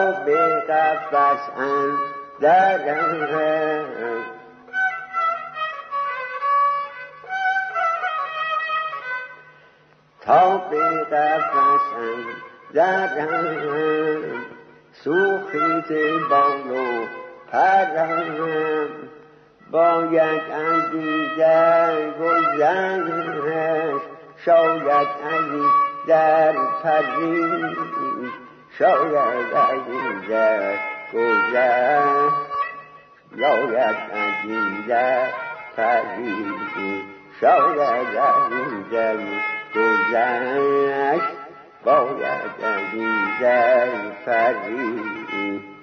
تا به قفس اندرم، تا به قفس اندرم، سوخیت بال و پرم، باید از دیگر گذشت، شاید از در پرید، شاید از در گذشت، شاید از در پرید، شاید از در گذشت، باید از در پرید.